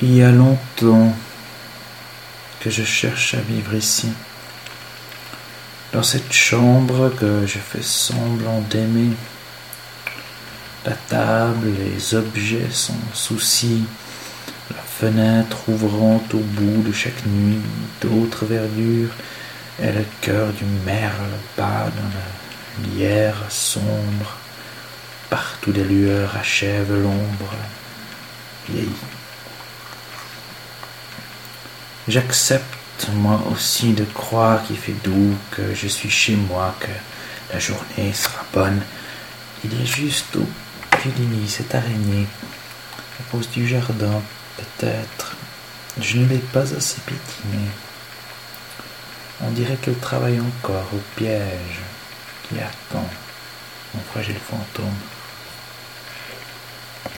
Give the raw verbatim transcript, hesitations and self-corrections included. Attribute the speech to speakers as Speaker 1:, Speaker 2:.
Speaker 1: Il y a longtemps que je cherche à vivre ici, dans cette chambre que je fais semblant d'aimer. La table, les objets sans souci, la fenêtre ouvrant au bout de chaque nuit d'autres verdures, et le cœur du merle bat dans la lierre sombre. Partout des lueurs achèvent l'ombre vieillie. J'accepte moi aussi de croire qu'il fait doux, que je suis chez moi, que la journée sera bonne. Il y a juste au pied du lit cette araignée, à cause du jardin, peut-être. Je ne l'ai pas assez pétinée. On dirait qu'elle travaille encore au piège qui attend mon fragile fantôme.